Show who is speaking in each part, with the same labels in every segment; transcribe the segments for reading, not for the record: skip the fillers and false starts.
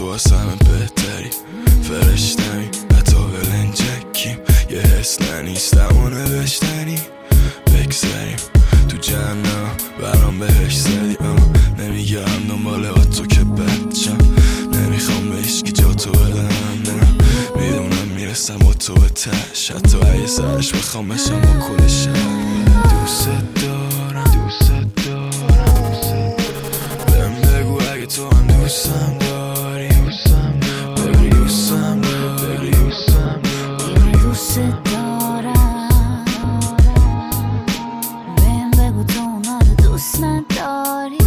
Speaker 1: تو از همه بهتری، فرشتمی حتی ولنجکیم، یه حس ننیستم و نوشتنی بگذاریم تو جهنم برام بهش زدی. نمیگرم دنبال تو که بچم، نمیخوام به هیچکی جا تو بدم، نه میدونم میرسم با تو به تش، حتی اگه سرش بخوام بشم با کل شب. دوست دارم بهم بگو اگه تو هم دوستم داری، بگو دوستم داری،
Speaker 2: دوست دارم بهم بگو تو اونا رو دوست نداری،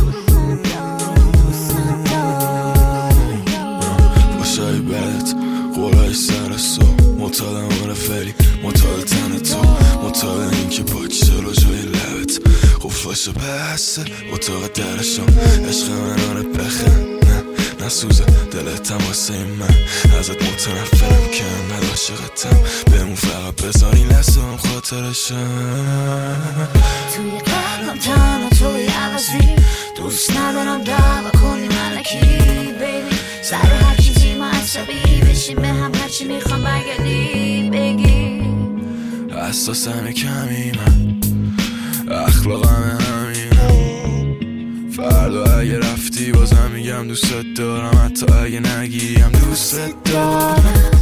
Speaker 1: باشای بدت قولای سر سو، معتادم آره فری، معتاد تن تو، معتاد این که پاک جلو جای لبت قفاشو بسته اتاق درشم. عشق من آره بخند نسوزه دلت هم واسه من، ازت متنفرم که انقدر عاشقتم، بهمون فقط بذاری لحظه‌ام خاطرشم.
Speaker 2: توی قلبم تنها توی عوضی، دوست ندارم دعوا کنی ملکی بیبی، سر هر چیزی ما عصبی بشیم به هم، هرچی میخوام برگردی بگی.
Speaker 1: حساسم کمی من، اخلاقم همینم، فردا اگه رفتی بازم میگم دوست دارم، حتی اگه نگیم دوست دارم.